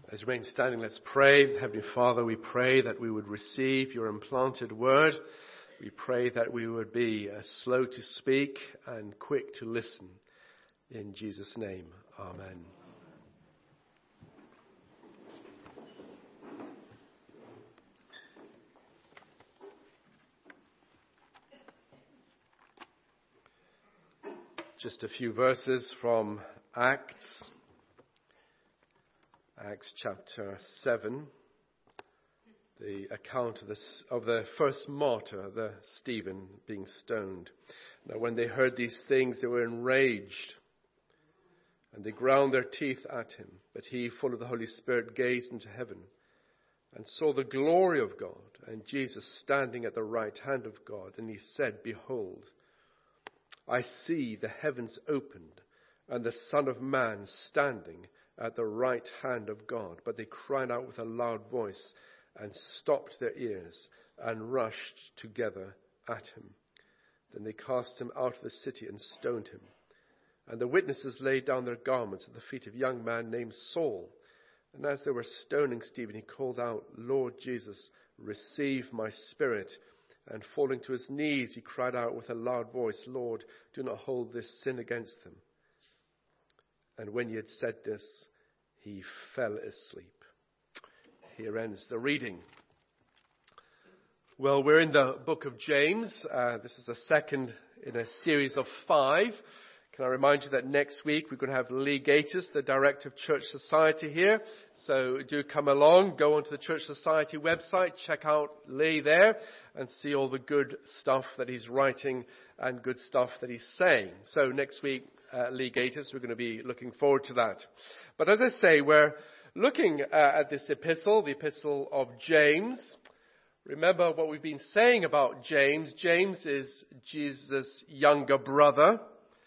As we remain standing, let's pray. Heavenly Father, we pray that we would receive your implanted word. We pray that we would be slow to speak and quick to listen. In Jesus' name, amen. Just a few verses from Acts chapter 7, the account of the first martyr, the Stephen, being stoned. Now when they heard these things, they were enraged, and they ground their teeth at him. But he, full of the Holy Spirit, gazed into heaven, and saw the glory of God, and Jesus standing at the right hand of God. And he said, Behold, I see the heavens opened, and the Son of Man standing at the right hand of God. But they cried out with a loud voice and stopped their ears and rushed together at him. Then they cast him out of the city and stoned him. And the witnesses laid down their garments at the feet of a young man named Saul. And as they were stoning Stephen, he called out, Lord Jesus, receive my spirit. And falling to his knees, he cried out with a loud voice, Lord, do not hold this sin against them. And when he had said this, he fell asleep. Here ends the reading. Well, we're in the book of James. This is the second in a series of 5. Can I remind you that next week we're going to have Lee Gatiss, the Director of Church Society, here. So do come along, go onto the Church Society website, check out Lee there, and see all the good stuff that he's writing and good stuff that he's saying. So next week, Lee Gatiss, we're going to be looking forward to that. But as I say, we're looking at this epistle, the epistle of James. Remember what we've been saying about James. James is Jesus' younger brother.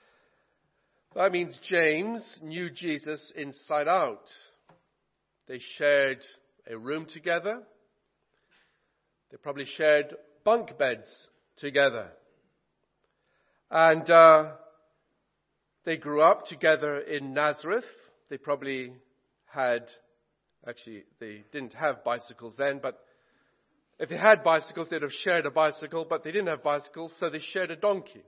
That means James knew Jesus inside out. They shared a room together. They probably shared bunk beds together. And they grew up together in Nazareth. They probably they didn't have bicycles then, but if they had bicycles, they'd have shared a bicycle, but they didn't have bicycles, so they shared a donkey.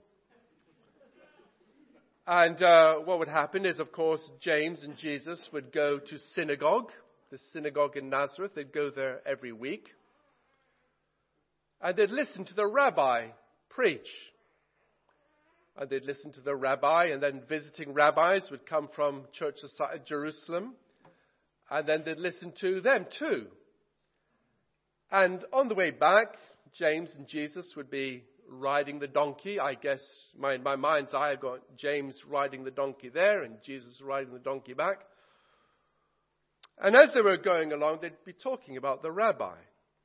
And what would happen is, of course, James and Jesus would go to synagogue, the synagogue in Nazareth. They'd go there every week. And they'd listen to the rabbi preach. And they'd listen to the rabbi, and then visiting rabbis would come from Church Society Jerusalem. And then they'd listen to them too. And on the way back, James and Jesus would be riding the donkey. I guess in my mind's eye, I've got James riding the donkey there and Jesus riding the donkey back. And as they were going along, they'd be talking about the rabbi.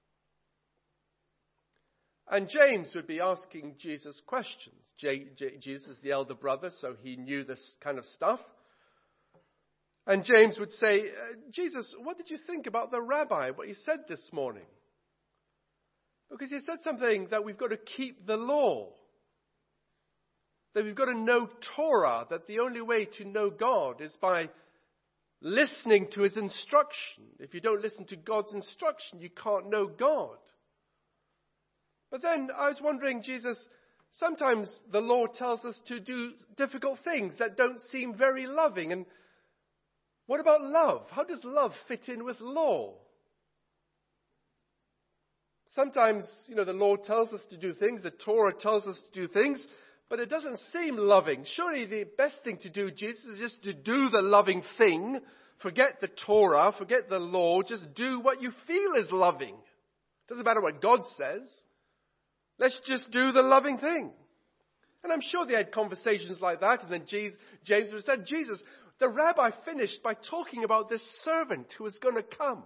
And James would be asking Jesus questions. Jesus is the elder brother, so he knew this kind of stuff. And James would say, Jesus, what did you think about the rabbi, what he said this morning? Because he said something that we've got to keep the law. That we've got to know Torah, that the only way to know God is by listening to his instruction. If you don't listen to God's instruction, you can't know God. But then I was wondering, Jesus, sometimes the law tells us to do difficult things that don't seem very loving. And what about love? How does love fit in with law? Sometimes, the law tells us to do things, the Torah tells us to do things, but it doesn't seem loving. Surely the best thing to do, Jesus, is just to do the loving thing. Forget the Torah, forget the law, just do what you feel is loving. Doesn't matter what God says. Let's just do the loving thing. And I'm sure they had conversations like that, and then James would have said, Jesus, the rabbi finished by talking about this servant who was going to come.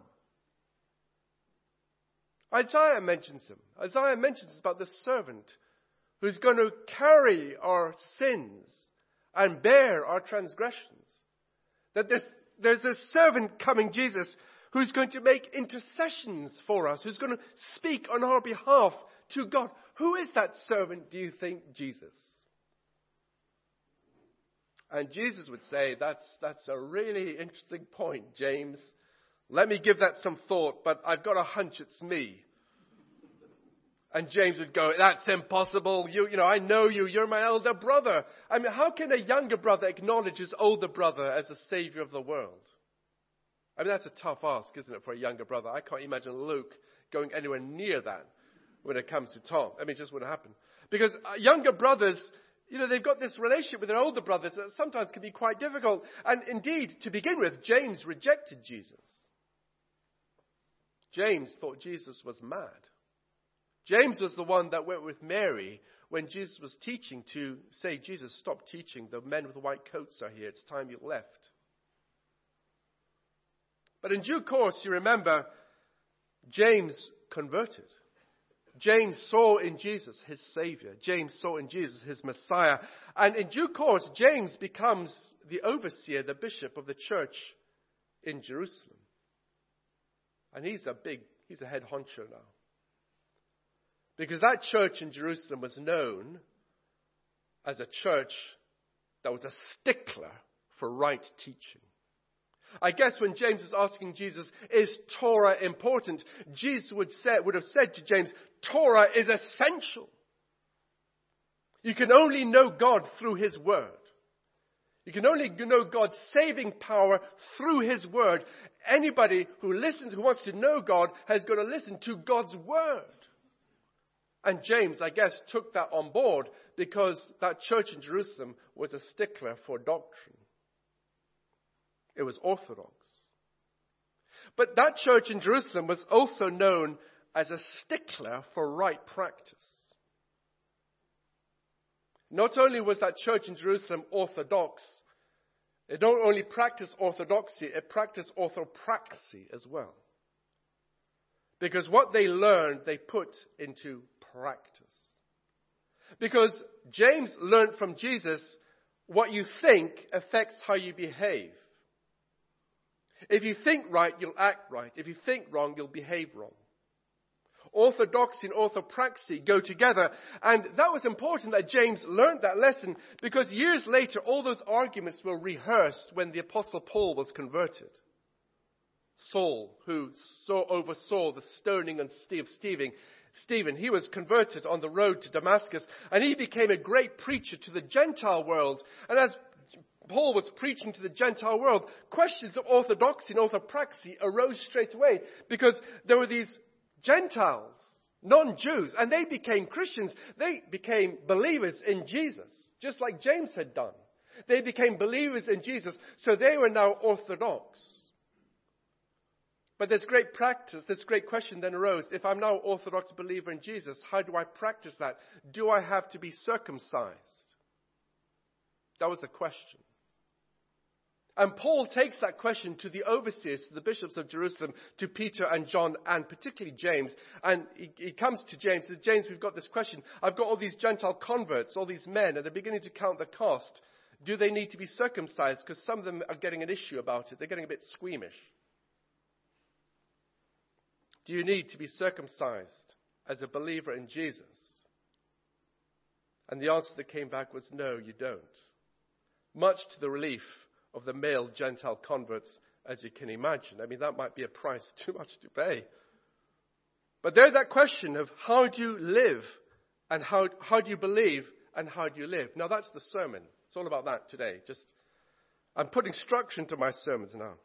Isaiah mentions him. Isaiah mentions about this servant who's going to carry our sins and bear our transgressions. That there's this servant coming, Jesus, who's going to make intercessions for us, who's going to speak on our behalf to God. Who is that servant, do you think, Jesus? And Jesus would say, that's a really interesting point, James. let me give that some thought, but I've got a hunch it's me. And James would go, that's impossible. You know, I know you. You're my elder brother. I mean, how can a younger brother acknowledge his older brother as the savior of the world? I mean, that's a tough ask, isn't it, for a younger brother? I can't imagine Luke going anywhere near that when it comes to Tom. I mean, it just wouldn't happen. Because younger brothers, you know, they've got this relationship with their older brothers that sometimes can be quite difficult. And indeed, to begin with, James rejected Jesus. James thought Jesus was mad. James was the one that went with Mary when Jesus was teaching to say, Jesus, stop teaching. The men with the white coats are here. It's time you left. But in due course, you remember, James converted. James saw in Jesus his Savior. James saw in Jesus his Messiah. And in due course, James becomes the overseer, the bishop of the church in Jerusalem. And he's a head honcho now. Because that church in Jerusalem was known as a church that was a stickler for right teaching. I guess when James is asking Jesus, is Torah important? Jesus would have said to James, Torah is essential. You can only know God through His Word. You can only know God's saving power through His Word. Anybody who wants to know God, has got to listen to God's Word. And James, I guess, took that on board because that church in Jerusalem was a stickler for doctrine. It was orthodox. But that church in Jerusalem was also known as a stickler for right practice. Not only was that church in Jerusalem orthodox, it not only practiced orthodoxy, it practiced orthopraxy as well. Because what they learned, they put into practice. Because James learned from Jesus, what you think affects how you behave. If you think right, you'll act right. If you think wrong, you'll behave wrong. Orthodoxy and orthopraxy go together. And that was important that James learned that lesson, because years later, all those arguments were rehearsed when the Apostle Paul was converted. Saul, who oversaw the stoning of Stephen, he was converted on the road to Damascus, and he became a great preacher to the Gentile world. And as Paul was preaching to the Gentile world, questions of orthodoxy and orthopraxy arose straight away, because there were these Gentiles, non-Jews, and they became Christians. They became believers in Jesus, just like James had done. They became believers in Jesus, so they were now orthodox. But this great question then arose. If I'm now an orthodox believer in Jesus, how do I practice that? Do I have to be circumcised? That was the question. And Paul takes that question to the overseers, to the bishops of Jerusalem, to Peter and John, and particularly James. And he comes to James and says, James, we've got this question. I've got all these Gentile converts, all these men, and they're beginning to count the cost. Do they need to be circumcised? Because some of them are getting an issue about it. They're getting a bit squeamish. Do you need to be circumcised as a believer in Jesus? And the answer that came back was, no, you don't. Much to the relief of the male Gentile converts, as you can imagine. I mean, that might be a price too much to pay. But there's that question of how do you live, and how do you believe, and how do you live? Now, that's the sermon. It's all about that today. I'm putting structure into my sermons now.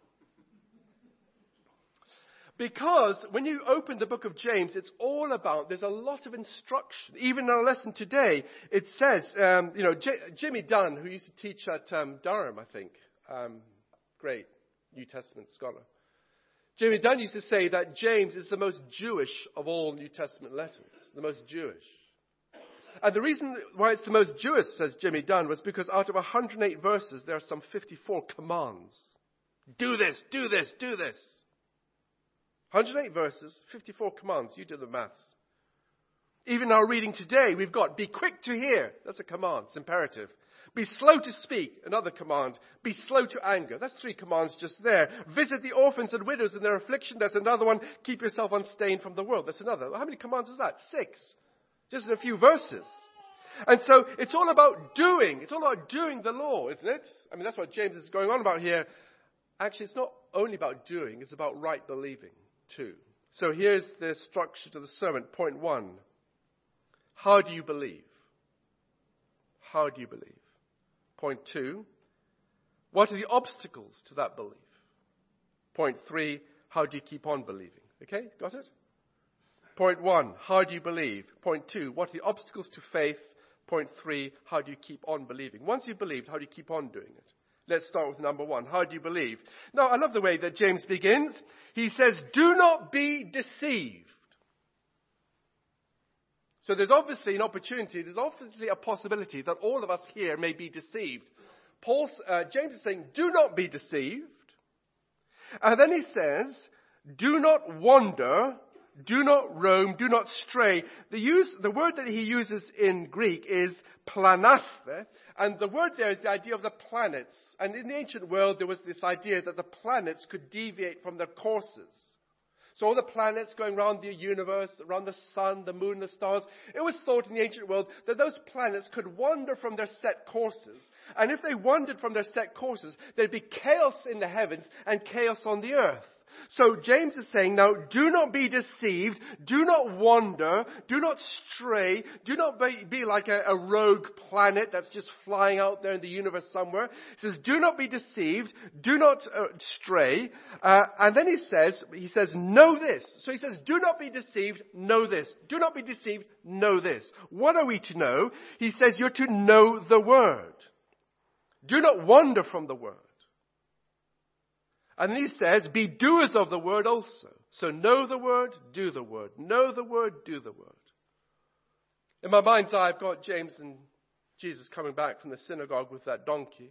Because when you open the book of James, it's all about, there's a lot of instruction. Even in our lesson today, it says, Jimmy Dunn, who used to teach at Durham, I think, great New Testament scholar. Jimmy Dunn used to say that James is the most Jewish of all New Testament letters, the most Jewish. And the reason why it's the most Jewish, says Jimmy Dunn, was because out of 108 verses, there are some 54 commands. Do this, do this, do this. 108 verses, 54 commands. You do the maths. Even our reading today, we've got be quick to hear. That's a command. It's imperative. Be slow to speak. Another command. Be slow to anger. That's 3 commands just there. Visit the orphans and widows in their affliction. That's another one. Keep yourself unstained from the world. That's another. How many commands is that? 6. Just in a few verses. And so it's all about doing. It's all about doing the law, isn't it? I mean, that's what James is going on about here. actually it's not only about doing, it's about right believing too. So here's the structure to the sermon. Point 1. How do you believe? How do you believe? Point 2. What are the obstacles to that belief? Point 3. How do you keep on believing? Okay, got it? Point 1. How do you believe? Point 2. What are the obstacles to faith? Point 3. How do you keep on believing? Once you've believed, how do you keep on doing it? Let's start with number 1. How do you believe? Now, I love the way that James begins. He says, do not be deceived. So there's obviously an opportunity, there's obviously a possibility that all of us here may be deceived. James is saying, do not be deceived. And then he says, do not wander, do not roam, do not stray. The word that he uses in Greek is planaste, and the word there is the idea of the planets. And in the ancient world, there was this idea that the planets could deviate from their courses. So all the planets going around the universe, around the sun, the moon, the stars, it was thought in the ancient world that those planets could wander from their set courses. And if they wandered from their set courses, there'd be chaos in the heavens and chaos on the earth. So James is saying, now, do not be deceived, do not wander, do not stray, do not be like a rogue planet that's just flying out there in the universe somewhere. He says, do not be deceived, do not stray. And then he says, know this. So he says, do not be deceived, know this. Do not be deceived, know this. What are we to know? He says, you're to know the word. Do not wander from the word. And he says, be doers of the word also. So know the word, do the word. Know the word, do the word. In my mind's eye, I've got James and Jesus coming back from the synagogue with that donkey.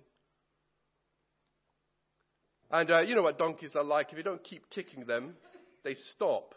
And you know what donkeys are like. If you don't keep kicking them, they stop.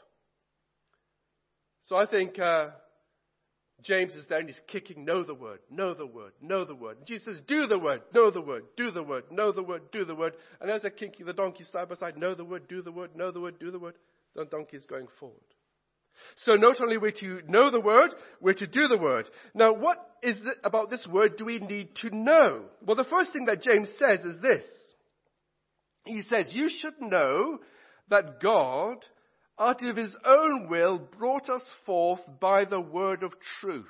So I think James is there and he's kicking, know the word, know the word, know the word. And Jesus says, do the word, know the word, do the word, know the word, do the word. And as they're kicking the donkey side by side, know the word, do the word, know the word, do the word, the donkey is going forward. So not only we're to know the word, we're to do the word. Now what is it about this word do we need to know? Well, the first thing that James says is this. He says, you should know that God, out of his own will, brought us forth by the word of truth.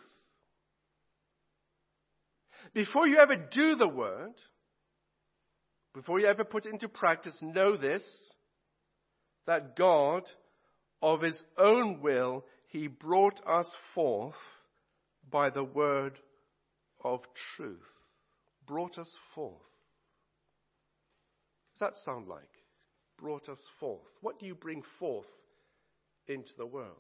Before you ever do the word, before you ever put it into practice, know this, that God, of his own will, he brought us forth by the word of truth. Brought us forth. What does that sound like? Brought us forth. What do you bring forth into the world?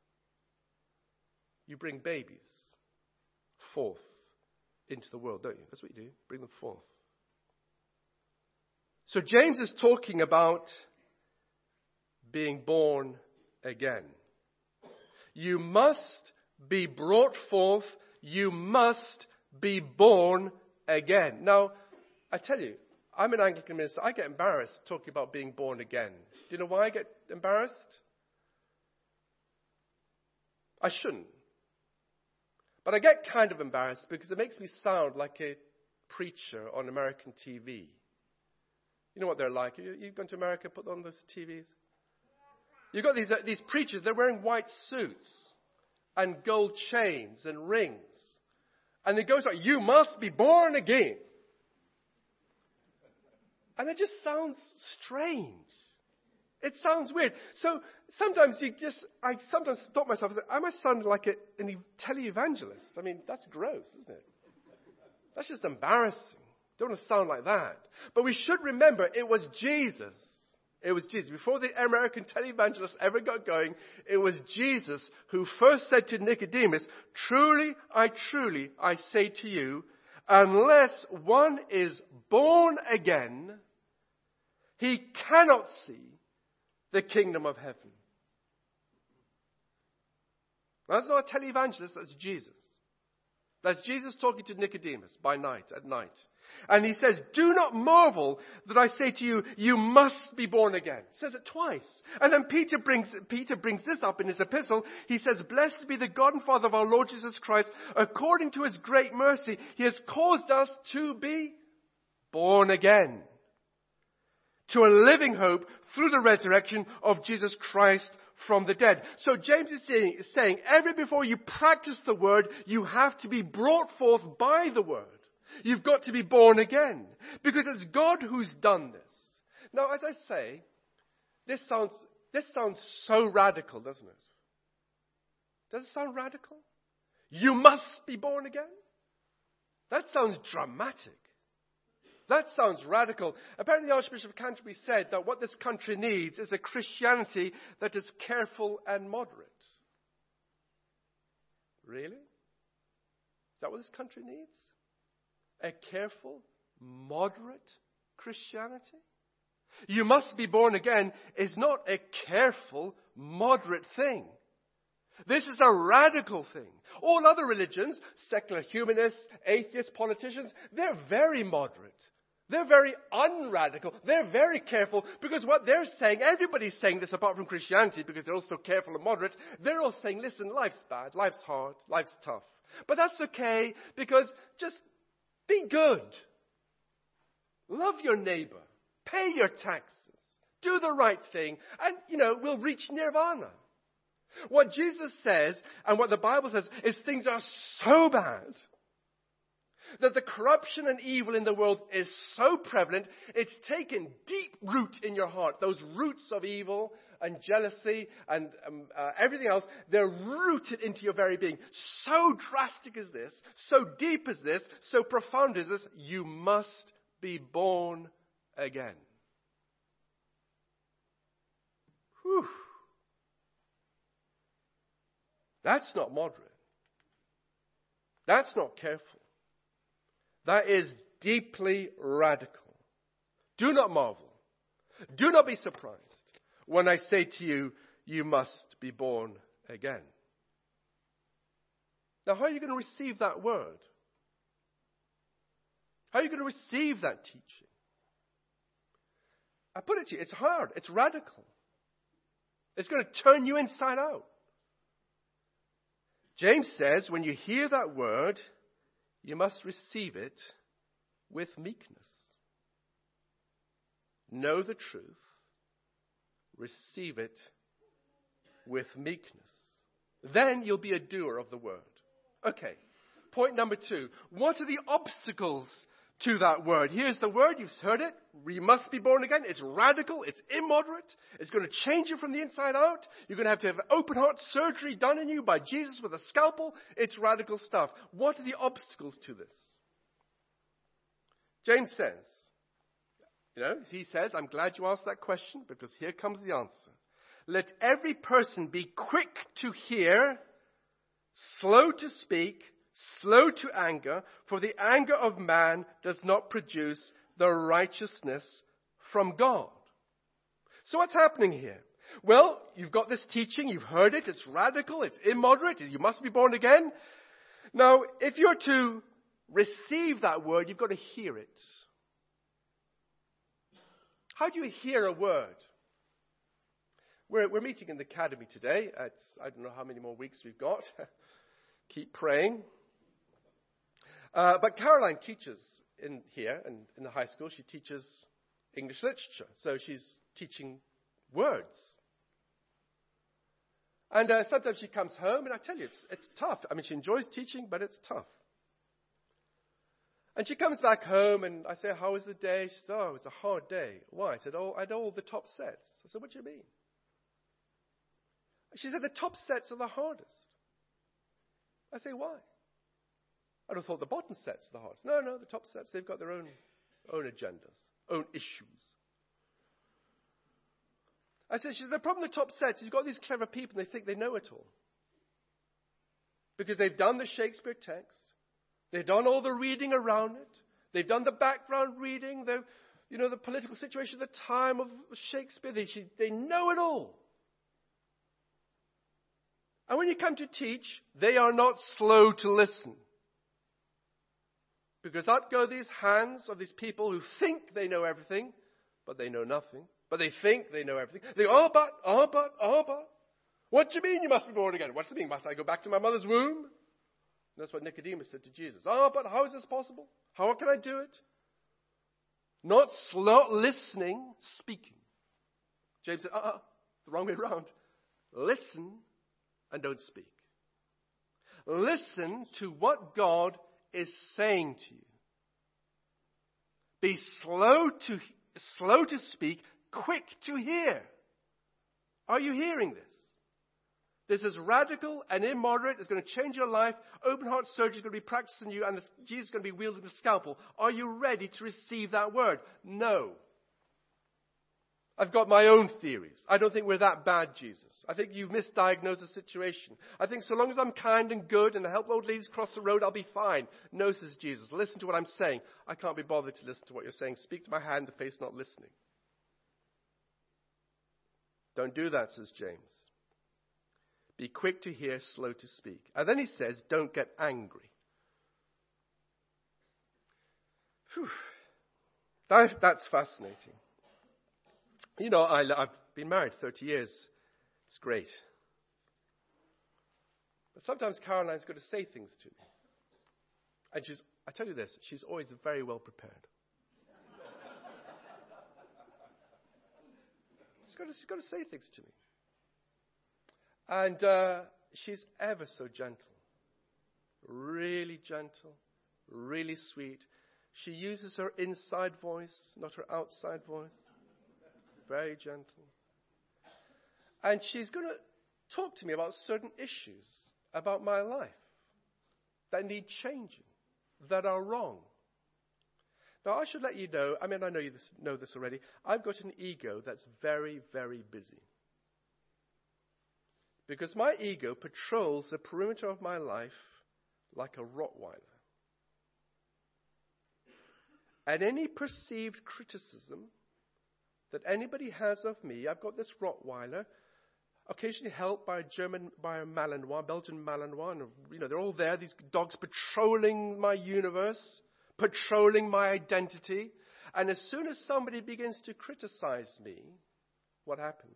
You bring babies forth into the world, don't you? That's what you do. Bring them forth. So James is talking about being born again. You must be brought forth. You must be born again. Now, I tell you, I'm an Anglican minister. I get embarrassed talking about being born again. Do you know why I get embarrassed? I shouldn't. But I get kind of embarrassed because it makes me sound like a preacher on American TV. You know what they're like. You've gone to America, put on those TVs. You've got these preachers, they're wearing white suits and gold chains and rings. And it goes like, you must be born again. And it just sounds strange. It sounds weird. So sometimes I sometimes stop myself and say, am I sounding like a tele-evangelist? I mean, that's gross, isn't it? That's just embarrassing. Don't want to sound like that. But we should remember, it was Jesus. It was Jesus. Before the American televangelists ever got going, it was Jesus who first said to Nicodemus, truly, I say to you, unless one is born again, he cannot see the kingdom of heaven. That's not a televangelist, that's Jesus. That's Jesus talking to Nicodemus at night. And he says, do not marvel that I say to you, you must be born again. He says it twice. And then Peter brings this up in his epistle. He says, blessed be the God and Father of our Lord Jesus Christ. According to his great mercy, he has caused us to be born again to a living hope through the resurrection of Jesus Christ from the dead. So James is saying, ever before you practice the word, you have to be brought forth by the word. You've got to be born again, because it's God who's done this. Now, as I say, this sounds so radical, doesn't it? Does it sound radical? You must be born again? That sounds dramatic. That sounds radical. Apparently the Archbishop of Canterbury said that what this country needs is a Christianity that is careful and moderate. Really? Is that what this country needs? A careful, moderate Christianity? You must be born again is not a careful, moderate thing. This is a radical thing. All other religions, secular humanists, atheists, politicians, they're very moderate. They're very unradical. They're very careful, because what they're saying, everybody's saying this apart from Christianity, because they're all so careful and moderate. They're all saying, listen, life's bad, life's hard, life's tough. But that's okay, because just be good. Love your neighbor. Pay your taxes. Do the right thing. And, we'll reach nirvana. What Jesus says and what the Bible says is things are so bad that the corruption and evil in the world is so prevalent, it's taken deep root in your heart. Those roots of evil and jealousy and everything else, they're rooted into your very being. So drastic is this, so deep is this, so profound is this, you must be born again. Whew. That's not moderate. That's not careful. That is deeply radical. Do not marvel. Do not be surprised when I say to you, you must be born again. Now, how are you going to receive that word? How are you going to receive that teaching? I put it to you, it's hard. It's radical. It's going to turn you inside out. James says, when you hear that word, you must receive it with meekness. Know the truth. Receive it with meekness. Then you'll be a doer of the word. Okay, point number 2. What are the obstacles to that word? Here's the word. You've heard it. You must be born again. It's radical. It's immoderate. It's going to change you from the inside out. You're going to have open heart surgery done in you by Jesus with a scalpel. It's radical stuff. What are the obstacles to this? James says, he says, I'm glad you asked that question, because here comes the answer. Let every person be quick to hear, slow to speak, slow to anger, for the anger of man does not produce the righteousness from God. So what's happening here? Well, you've got this teaching, you've heard it, it's radical, it's immoderate, you must be born again. Now, if you're to receive that word, you've got to hear it. How do you hear a word? We're meeting in the academy today. I don't know how many more weeks we've got. Keep praying. But Caroline teaches in here, and in the high school, she teaches English literature. So she's teaching words. And sometimes she comes home, and I tell you, it's tough. I mean, she enjoys teaching, but it's tough. And she comes back home, and I say, how was the day? She said, it was a hard day. Why? I said, I had all the top sets. I said, what do you mean? She said, the top sets are the hardest. I say, why? I'd have thought the bottom sets are the hardest. No, the top sets, they've got their own agendas, own issues. I said, the problem with the top sets is you've got these clever people, and they think they know it all. Because they've done the Shakespeare text. They've done all the reading around it. They've done the background reading, the political situation at the time of Shakespeare. They know it all. And when you come to teach, they are not slow to listen. Because out go these hands of these people who think they know everything, but they know nothing. But they think they know everything. They go, but. What do you mean you must be born again? What's the mean? Must I go back to my mother's womb? And that's what Nicodemus said to Jesus. But how is this possible? How can I do it? Not listening, speaking. James said, the wrong way around. Listen and don't speak. Listen to what God is saying to you. Be slow to speak, quick to hear. Are you hearing this? This is radical and immoderate. It's going to change your life. Open heart surgery is going to be practiced in you, and Jesus is going to be wielding a scalpel. Are you ready to receive that word? No. I've got my own theories. I don't think we're that bad, Jesus. I think you've misdiagnosed the situation. I think so long as I'm kind and good and I help old ladies cross the road, I'll be fine. No, says Jesus. Listen to what I'm saying. I can't be bothered to listen to what you're saying. Speak to my hand, the face not listening. Don't do that, says James. Be quick to hear, slow to speak. And then he says, don't get angry. Whew. That's fascinating. You know, I've been married 30 years. It's great. But sometimes Caroline's got to say things to me. And I tell you this, she's always very well prepared. She's got to say things to me. And she's ever so gentle. Really gentle. Really sweet. She uses her inside voice, not her outside voice. Very gentle. And she's going to talk to me about certain issues about my life that need changing, that are wrong. Now, I should let you know, I know you know this already, I've got an ego that's very, very busy. Because my ego patrols the perimeter of my life like a Rottweiler. And any perceived criticism that anybody has of me, I've got this Rottweiler, occasionally helped by a Malinois, Belgian Malinois, and they're all there, these dogs patrolling my universe, patrolling my identity. And as soon as somebody begins to criticize me, what happens?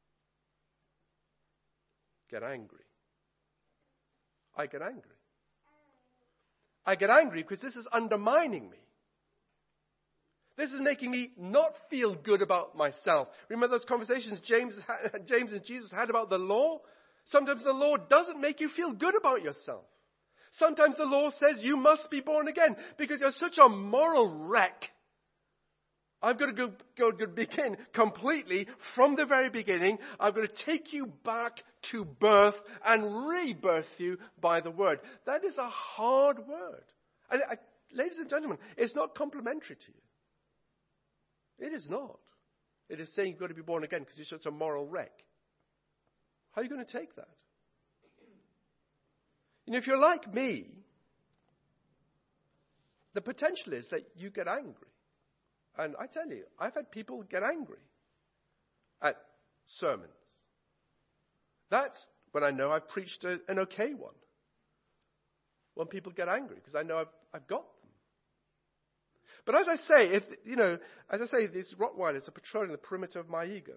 Get angry. I get angry. I get angry because this is undermining me. This is making me not feel good about myself. Remember those conversations James and Jesus had about the law? Sometimes the law doesn't make you feel good about yourself. Sometimes the law says you must be born again because you're such a moral wreck. I've got to go begin completely from the very beginning. I've got to take you back to birth and rebirth you by the word. That is a hard word. And ladies and gentlemen, it's not complimentary to you. It is not. It is saying you've got to be born again because you're such a moral wreck. How are you going to take that? If you're like me, the potential is that you get angry. And I tell you, I've had people get angry at sermons. That's when I know I've preached an okay one. When people get angry, because I know I've got them. But as I say, these Rottweilers are patrolling the perimeter of my ego.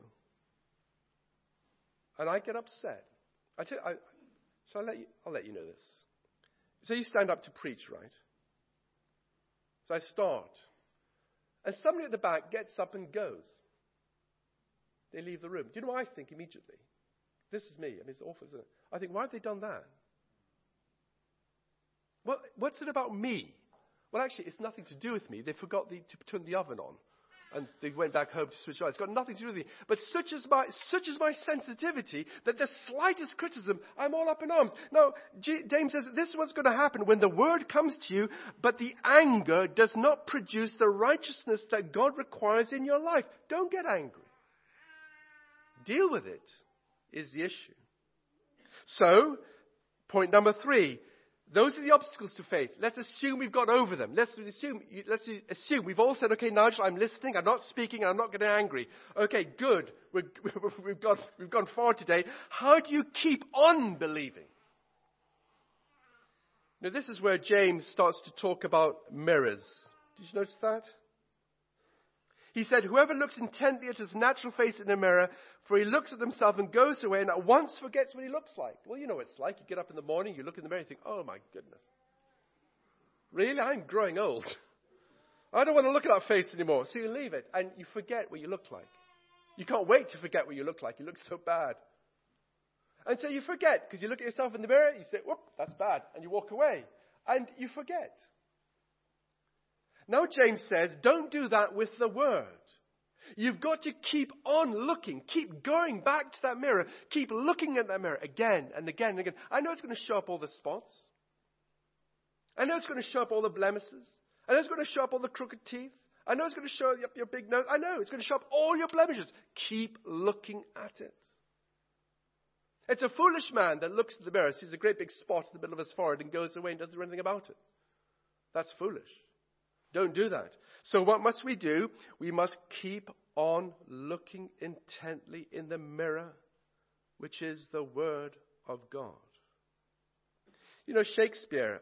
And I get upset. I'll let you know this. So you stand up to preach, right? So I start. And somebody at the back gets up and goes. They leave the room. Do you know what I think immediately? This is me. It's awful, isn't it? I think, why have they done that? What's it about me? Well, actually, it's nothing to do with me. They forgot to turn the oven on. And they went back home to switch on. It's got nothing to do with me. But such is my sensitivity that the slightest criticism, I'm all up in arms. Now, James says this is what's going to happen when the word comes to you, but the anger does not produce the righteousness that God requires in your life. Don't get angry. Deal with it is the issue. So, point number 3. Those are the obstacles to faith. Let's assume we've got over them. Let's assume we've all said, okay, Nigel, I'm listening, I'm not speaking, and I'm not getting angry. Okay, good. We've gone far today. How do you keep on believing? Now, this is where James starts to talk about mirrors. Did you notice that? He said, whoever looks intently at his natural face in a mirror, for he looks at himself and goes away and at once forgets what he looks like. Well, you know what it's like. You get up in the morning, you look in the mirror and you think, oh my goodness. Really? I'm growing old. I don't want to look at that face anymore. So you leave it and you forget what you look like. You can't wait to forget what you look like. You look so bad. And so you forget because you look at yourself in the mirror, you say, whoop, that's bad. And you walk away and you forget. Now James says, don't do that with the word. You've got to keep on looking. Keep going back to that mirror. Keep looking at that mirror again and again and again. I know it's going to show up all the spots. I know it's going to show up all the blemishes. I know it's going to show up all the crooked teeth. I know it's going to show up your big nose. I know it's going to show up all your blemishes. Keep looking at it. It's a foolish man that looks in the mirror, sees a great big spot in the middle of his forehead and goes away and doesn't do anything about it. That's foolish. Don't do that. So what must we do? We must keep on looking intently in the mirror, which is the Word of God. You know, Shakespeare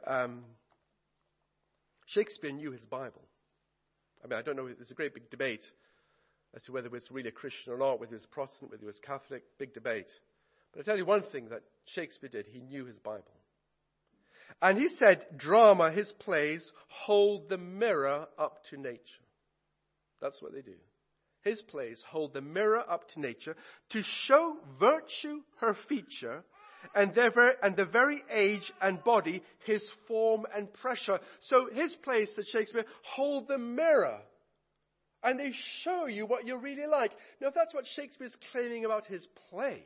knew his Bible. I mean, I don't know, there's a great big debate as to whether he was really a Christian or not, whether he was Protestant, whether he was Catholic, big debate. But I tell you one thing that Shakespeare did, he knew his Bible. And he said, drama, his plays, hold the mirror up to nature. That's what they do. His plays hold the mirror up to nature to show virtue her feature, and the very age and body his form and pressure. So his plays, said Shakespeare, hold the mirror. And they show you what you're really like. Now, if that's what Shakespeare's claiming about his plays,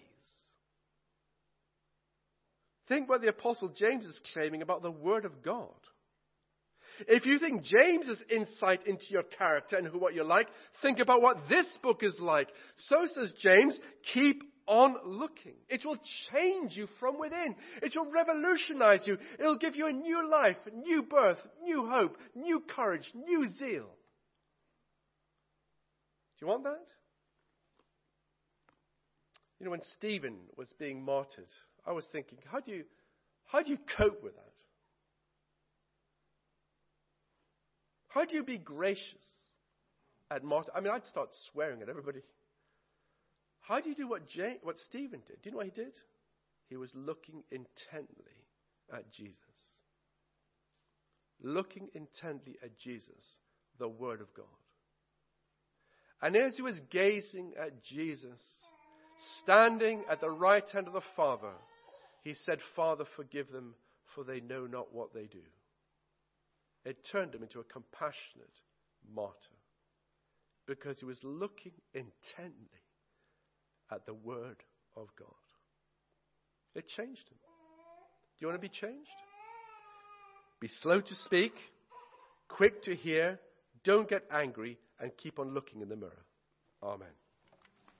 think what the Apostle James is claiming about the Word of God. If you think James's insight into your character and what you're like, think about what this book is like. So says James, keep on looking. It will change you from within. It will revolutionize you. It will give you a new life, new birth, new hope, new courage, new zeal. Do you want that? You know, when Stephen was being martyred, I was thinking, how do you cope with that? How do you be gracious at martyr? I mean, I'd start swearing at everybody. How do you do what Stephen did? Do you know what he did? He was looking intently at Jesus. Looking intently at Jesus, the Word of God. And as he was gazing at Jesus, standing at the right hand of the Father, he said, Father, forgive them, for they know not what they do. It turned him into a compassionate martyr because he was looking intently at the Word of God. It changed him. Do you want to be changed? Be slow to speak, quick to hear, don't get angry, and keep on looking in the mirror. Amen.